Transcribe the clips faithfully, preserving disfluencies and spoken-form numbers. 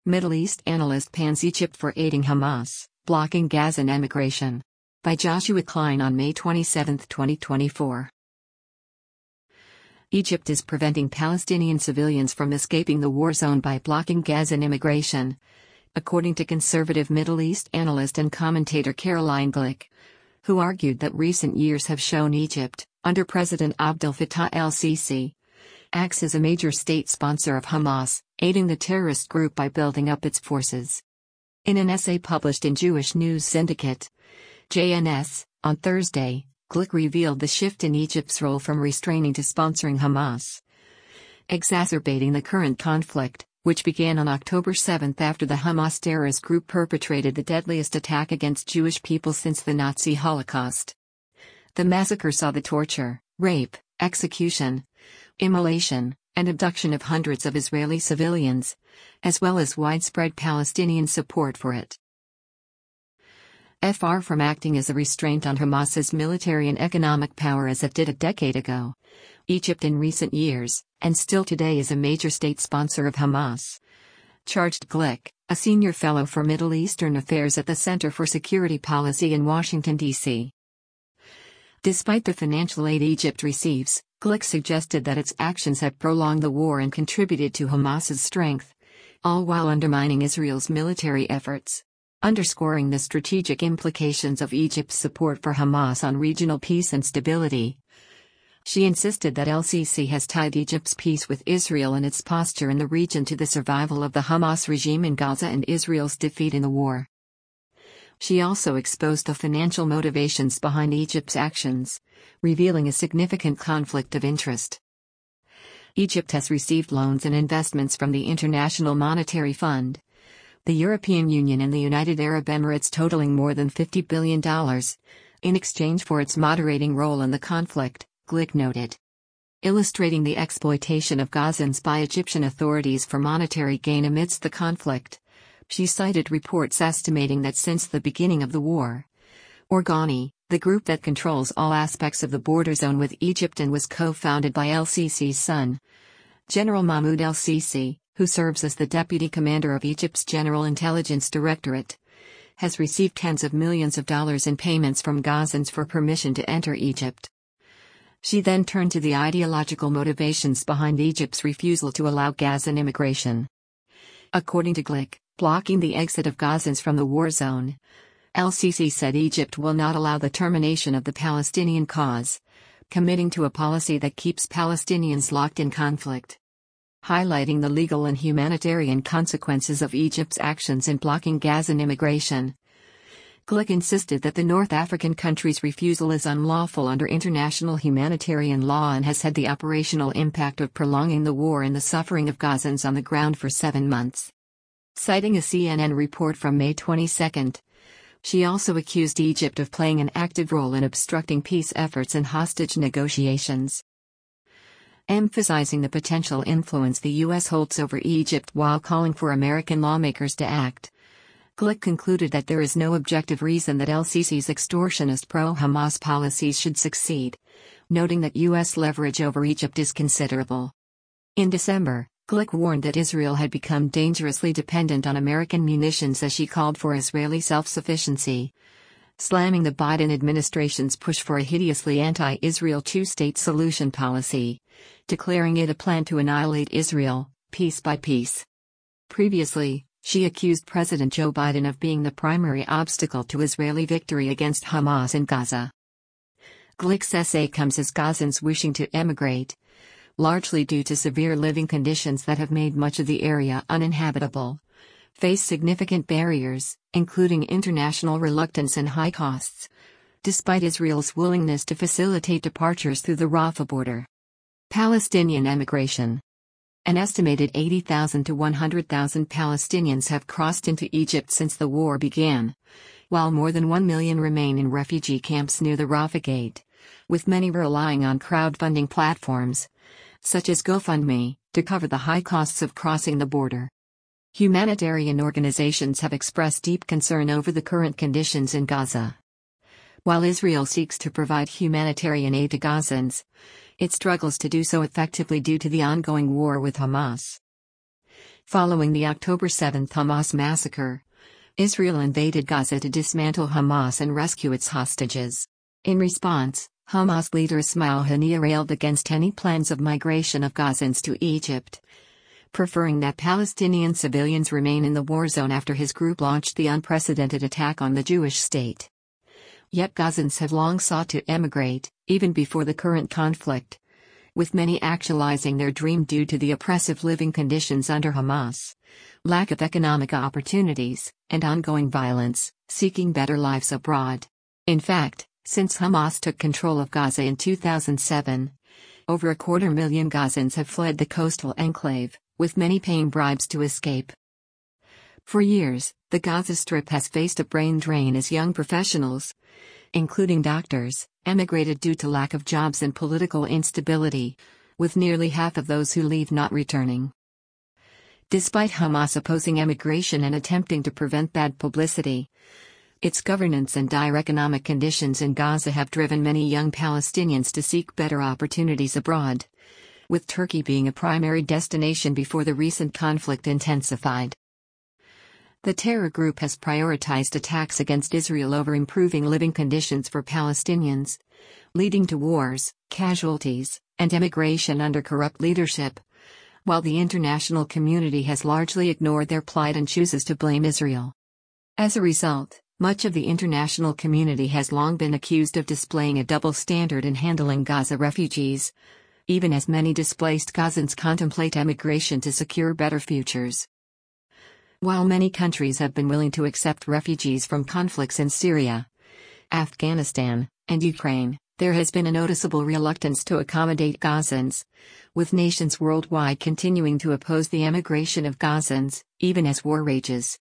Middle East analyst pans Egypt for aiding Hamas, blocking Gazan emigration. By Joshua Klein on May twenty-seventh, twenty twenty-four. Egypt is preventing Palestinian civilians from escaping the war zone by blocking Gazan immigration, according to conservative Middle East analyst and commentator Caroline Glick, who argued that recent years have shown Egypt, under President Abdel Fattah el-Sisi, acts as a major state sponsor of Hamas, aiding the terrorist group by building up its forces. In an essay published in Jewish News Syndicate, J N S, on Thursday, Glick revealed the shift in Egypt's role from restraining to sponsoring Hamas, exacerbating the current conflict, which began on October seventh after the Hamas terrorist group perpetrated the deadliest attack against Jewish people since the Nazi Holocaust. The massacre saw the torture, rape, execution, immolation, and abduction of hundreds of Israeli civilians, as well as widespread Palestinian support for it. Far from acting as a restraint on Hamas's military and economic power as it did a decade ago, Egypt in recent years, and still today, is a major state sponsor of Hamas, charged Glick, a senior fellow for Middle Eastern Affairs at the Center for Security Policy in Washington, D C Despite the financial aid Egypt receives, Glick suggested that its actions have prolonged the war and contributed to Hamas's strength, all while undermining Israel's military efforts, underscoring the strategic implications of Egypt's support for Hamas on regional peace and stability. She insisted that el-Sisi has tied Egypt's peace with Israel and its posture in the region to the survival of the Hamas regime in Gaza and Israel's defeat in the war. She also exposed the financial motivations behind Egypt's actions, revealing a significant conflict of interest. Egypt has received loans and investments from the International Monetary Fund, the European Union and the United Arab Emirates totaling more than fifty billion dollars, in exchange for its moderating role in the conflict, Glick noted. Illustrating the exploitation of Gazans by Egyptian authorities for monetary gain amidst the conflict, she cited reports estimating that since the beginning of the war, Organi, the group that controls all aspects of the border zone with Egypt and was co-founded by el-Sisi's son, General Mahmoud el-Sisi, who serves as the deputy commander of Egypt's General Intelligence Directorate, has received tens of millions of dollars in payments from Gazans for permission to enter Egypt. She then turned to the ideological motivations behind Egypt's refusal to allow Gazan immigration. According to Glick, blocking the exit of Gazans from the war zone, el-Sisi said Egypt will not allow the termination of the Palestinian cause, committing to a policy that keeps Palestinians locked in conflict. Highlighting the legal and humanitarian consequences of Egypt's actions in blocking Gazan immigration, Glick insisted that the North African country's refusal is unlawful under international humanitarian law and has had the operational impact of prolonging the war and the suffering of Gazans on the ground for seven months. Citing a C N N report from May twenty-second, she also accused Egypt of playing an active role in obstructing peace efforts and hostage negotiations. Emphasizing the potential influence the U S holds over Egypt while calling for American lawmakers to act, Glick concluded that there is no objective reason that el-Sisi's extortionist pro-Hamas policies should succeed, noting that U S leverage over Egypt is considerable. In December, Glick warned that Israel had become dangerously dependent on American munitions as she called for Israeli self-sufficiency, slamming the Biden administration's push for a hideously anti-Israel two-state solution policy, declaring it a plan to annihilate Israel, piece by piece. Previously, she accused President Joe Biden of being the primary obstacle to Israeli victory against Hamas in Gaza. Glick's essay comes as Gazans wishing to emigrate, largely due to severe living conditions that have made much of the area uninhabitable, face significant barriers, including international reluctance and high costs, despite Israel's willingness to facilitate departures through the Rafah border. Palestinian emigration. An estimated eighty thousand to one hundred thousand Palestinians have crossed into Egypt since the war began, while more than one million remain in refugee camps near the Rafah Gate, with many relying on crowdfunding platforms, such as GoFundMe, to cover the high costs of crossing the border. Humanitarian organizations have expressed deep concern over the current conditions in Gaza. While Israel seeks to provide humanitarian aid to Gazans, it struggles to do so effectively due to the ongoing war with Hamas. Following the October seventh Hamas massacre, Israel invaded Gaza to dismantle Hamas and rescue its hostages. In response, Hamas leader Ismail Haniyeh railed against any plans of migration of Gazans to Egypt, preferring that Palestinian civilians remain in the war zone after his group launched the unprecedented attack on the Jewish state. Yet Gazans have long sought to emigrate, even before the current conflict, with many actualizing their dream due to the oppressive living conditions under Hamas, lack of economic opportunities, and ongoing violence, seeking better lives abroad. In fact, since Hamas took control of Gaza in two thousand seven, over a quarter million Gazans have fled the coastal enclave, with many paying bribes to escape. For years, the Gaza Strip has faced a brain drain as young professionals, including doctors, emigrated due to lack of jobs and political instability, with nearly half of those who leave not returning. Despite Hamas opposing emigration and attempting to prevent bad publicity, its governance and dire economic conditions in Gaza have driven many young Palestinians to seek better opportunities abroad, with Turkey being a primary destination before the recent conflict intensified. The terror group has prioritized attacks against Israel over improving living conditions for Palestinians, leading to wars, casualties, and emigration under corrupt leadership, while the international community has largely ignored their plight and chooses to blame Israel. As a result, much of the international community has long been accused of displaying a double standard in handling Gaza refugees, even as many displaced Gazans contemplate emigration to secure better futures. While many countries have been willing to accept refugees from conflicts in Syria, Afghanistan, and Ukraine, there has been a noticeable reluctance to accommodate Gazans, with nations worldwide continuing to oppose the emigration of Gazans, even as war rages.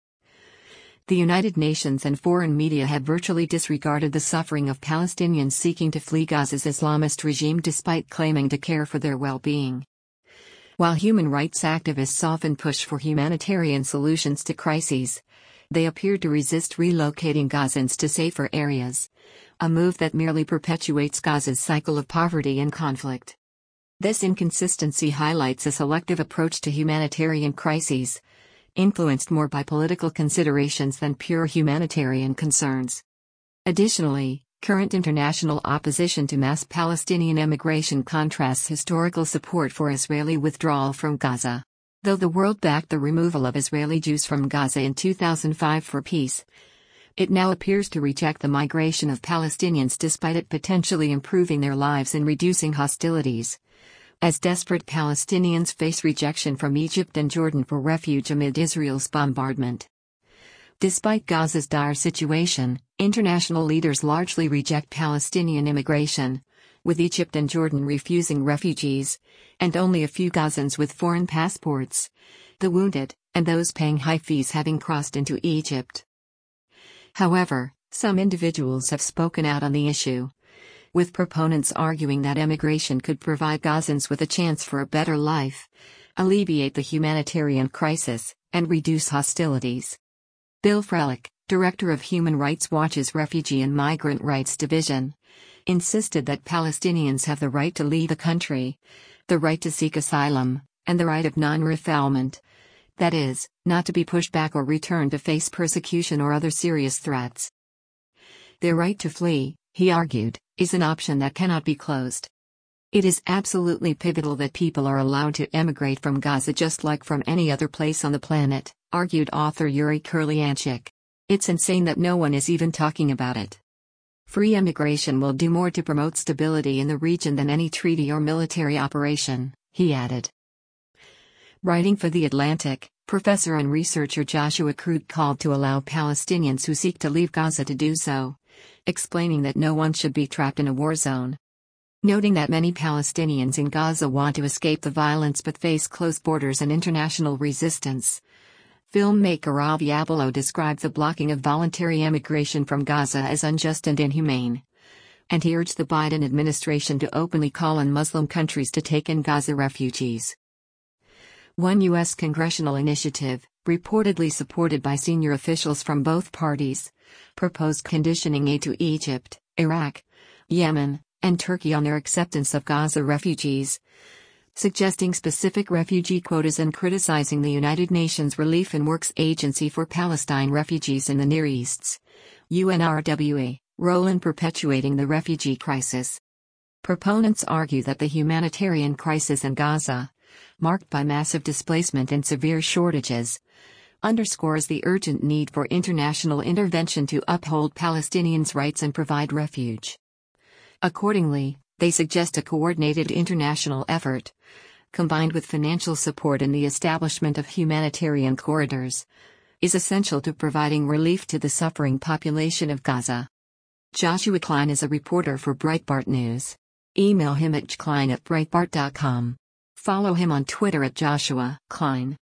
The United Nations and foreign media have virtually disregarded the suffering of Palestinians seeking to flee Gaza's Islamist regime despite claiming to care for their well-being. While human rights activists often push for humanitarian solutions to crises, they appear to resist relocating Gazans to safer areas, a move that merely perpetuates Gaza's cycle of poverty and conflict. This inconsistency highlights a selective approach to humanitarian crises, influenced more by political considerations than pure humanitarian concerns. Additionally, current international opposition to mass Palestinian emigration contrasts historical support for Israeli withdrawal from Gaza. Though the world backed the removal of Israeli Jews from Gaza in two thousand five for peace, it now appears to reject the migration of Palestinians despite it potentially improving their lives and reducing hostilities, as desperate Palestinians face rejection from Egypt and Jordan for refuge amid Israel's bombardment. Despite Gaza's dire situation, international leaders largely reject Palestinian immigration, with Egypt and Jordan refusing refugees, and only a few Gazans with foreign passports, the wounded, and those paying high fees having crossed into Egypt. However, some individuals have spoken out on the issue, with proponents arguing that emigration could provide Gazans with a chance for a better life, alleviate the humanitarian crisis, and reduce hostilities. Bill Frelick, director of Human Rights Watch's Refugee and Migrant Rights Division, insisted that Palestinians have the right to leave the country, the right to seek asylum, and the right of non-refoulement, that is, not to be pushed back or returned to face persecution or other serious threats. Their right to flee, he argued, is an option that cannot be closed. It is absolutely pivotal that people are allowed to emigrate from Gaza just like from any other place on the planet, argued author Yuri Kurlyanchik. It's insane that no one is even talking about it. Free emigration will do more to promote stability in the region than any treaty or military operation, he added. Writing for The Atlantic, professor and researcher Joshua Krug called to allow Palestinians who seek to leave Gaza to do so, explaining that no one should be trapped in a war zone. Noting that many Palestinians in Gaza want to escape the violence but face closed borders and international resistance, filmmaker Avi Abelo described the blocking of voluntary emigration from Gaza as unjust and inhumane, and he urged the Biden administration to openly call on Muslim countries to take in Gaza refugees. One U S congressional initiative, reportedly supported by senior officials from both parties, proposed conditioning aid to Egypt, Iraq, Yemen, and Turkey on their acceptance of Gaza refugees, suggesting specific refugee quotas and criticizing the United Nations Relief and Works Agency for Palestine Refugees in the Near East's U N R W A role in perpetuating the refugee crisis. Proponents argue that the humanitarian crisis in Gaza, marked by massive displacement and severe shortages, underscores the urgent need for international intervention to uphold Palestinians' rights and provide refuge. Accordingly, they suggest a coordinated international effort, combined with financial support and the establishment of humanitarian corridors, is essential to providing relief to the suffering population of Gaza. Joshua Klein is a reporter for Breitbart News. Email him at jklein at breitbart dot com. Follow him on Twitter at Joshua Klein.